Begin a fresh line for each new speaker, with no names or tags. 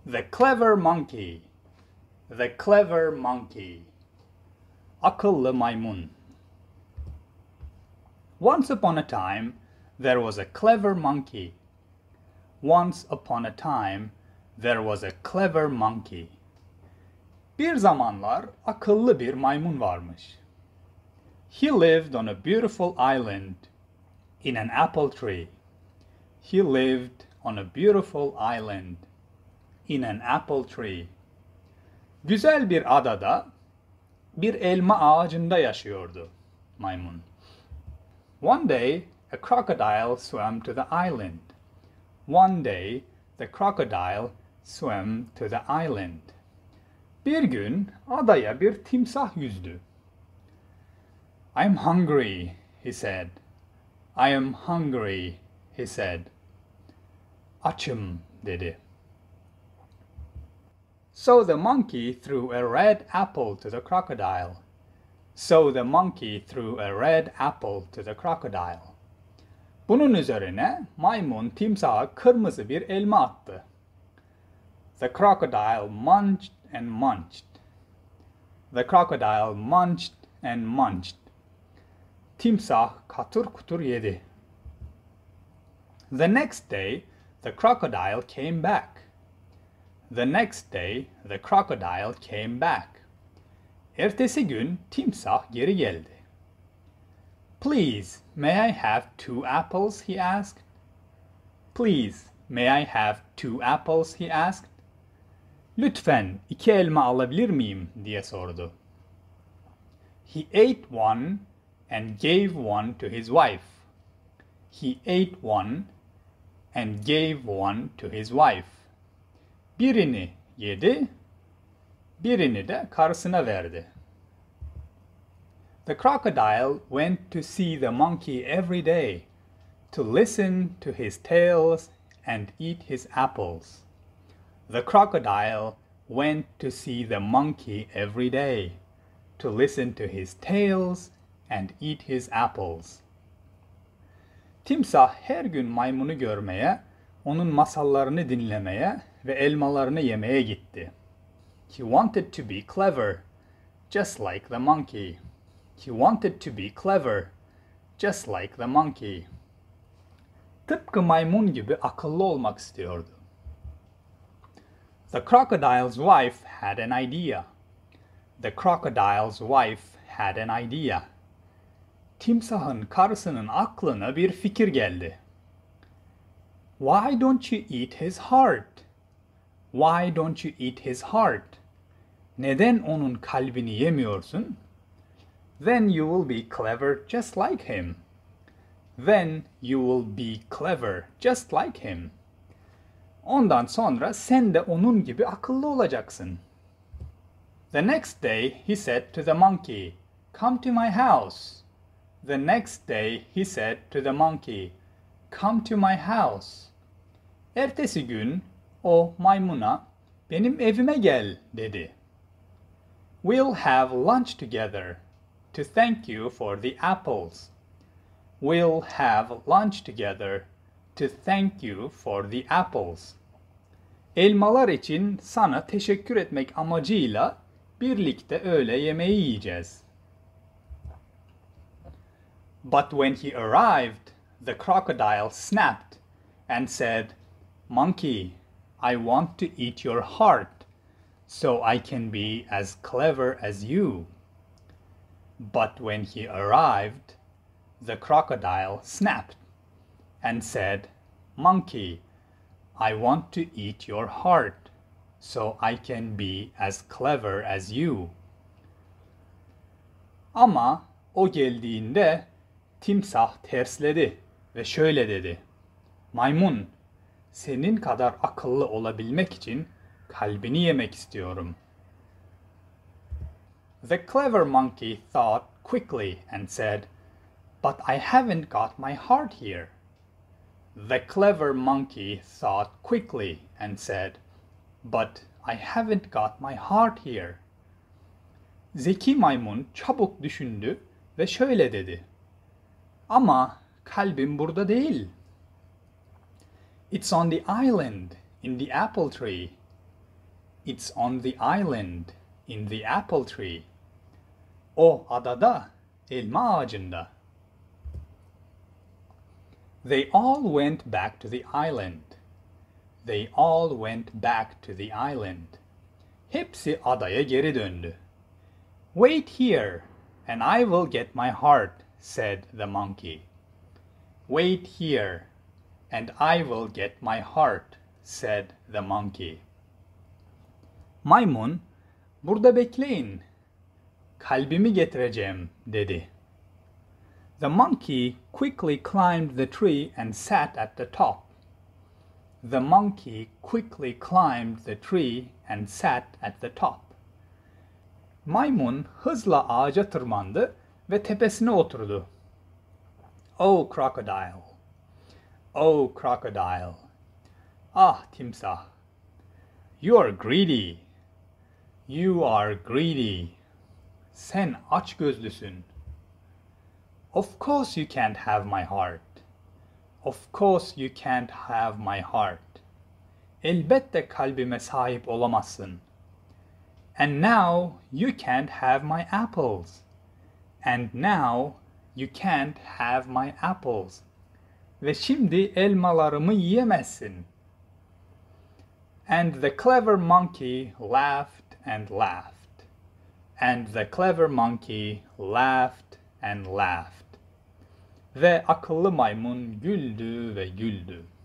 The clever monkey. The clever monkey. Akıllı maymun. Once upon a time, there was a clever monkey. Once upon a time, there was a clever monkey. Bir zamanlar akıllı bir maymun varmış. He lived on a beautiful island in an apple tree. He lived on a beautiful island in an apple tree. Güzel bir adada bir elma ağacında yaşıyordu maymun. One day, a crocodile swam to the island. One day, the crocodile swam to the island. Bir gün adaya bir timsah yüzdü. I'm hungry, he said. I am hungry, he said. Açım, dedi. So the monkey threw a red apple to the crocodile. So the monkey threw a red apple to the crocodile. Bunun üzerine maymun timsaha kırmızı bir elma attı. The crocodile munched and munched. The crocodile munched and munched. Timsah katır kutur yedi. The next day, the crocodile came back. The next day, the crocodile came back. Ertesi gün timsah geri geldi. Please, may I have 2 apples? He asked. Please, may I have 2 apples? He asked. Lütfen 2 elma alabilir miyim? Diye sordu. He ate one and gave one to his wife. He ate one and gave one to his wife. Birini yedi, birini de karısına verdi. The crocodile went to see the monkey every day, to listen to his tales and eat his apples. The crocodile went to see the monkey every day, to listen to his tales and eat his apples. Timsah her gün maymunu görmeye, onun masallarını dinlemeye ve elmalarını yemeye gitti. He wanted to be clever, just like the monkey. He wanted to be clever, just like the monkey. Tıpkı maymun gibi akıllı olmak istiyordu. The crocodile's wife had an idea. The crocodile's wife had an idea. Timsahın karısının aklına bir fikir geldi. Why don't you eat his heart? Why don't you eat his heart? Neden onun kalbini yemiyorsun? Then you will be clever just like him. Then you will be clever just like him. Ondan sonra sen de onun gibi akıllı olacaksın. The next day he said to the monkey, "Come to my house." The next day he said to the monkey, "Come to my house." Ertesi gün o maymuna, "Benim evime gel." dedi. We'll have lunch together to thank you for the apples. We'll have lunch together to thank you for the apples. Elmalar için sana teşekkür etmek amacıyla birlikte öğle yemeği yiyeceğiz. But when he arrived, the crocodile snapped and said, "Monkey, I want to eat your heart, so I can be as clever as you." But when he arrived, the crocodile snapped and said, "Monkey, I want to eat your heart, so I can be as clever as you." Ama o geldiğinde timsah tersledi ve şöyle dedi. Maymun, senin kadar akıllı olabilmek için kalbini yemek istiyorum. The clever monkey thought quickly and said, "But I haven't got my heart here." The clever monkey thought quickly and said, "But I haven't got my heart here." Zeki maymun çabuk düşündü ve şöyle dedi. Ama kalbim burada değil. It's on the island, in the apple tree. It's on the island, in the apple tree. O adada, elma ağacında. They all went back to the island. They all went back to the island. Hepsi adaya geri döndü. Wait here, and I will get my heart, said the monkey. Wait here, and I will get my heart, said the monkey. Maymun, burada bekleyin. Kalbimi getireceğim, dedi. The monkey quickly climbed the tree and sat at the top. The monkey quickly climbed the tree and sat at the top. Maymun hızla ağaca tırmandı ve tepesine oturdu. Oh crocodile! Oh crocodile! Ah timsah! You are greedy! You are greedy! Sen açgözlüsün. Of course you can't have my heart. Of course you can't have my heart. Elbette kalbime sahip olamazsın. And now you can't have my apples. And now you can't have my apples. Ve şimdi elmalarımı yiyemezsin. And the clever monkey laughed and laughed. And the clever monkey laughed and laughed. Ve akıllı maymun güldü ve güldü.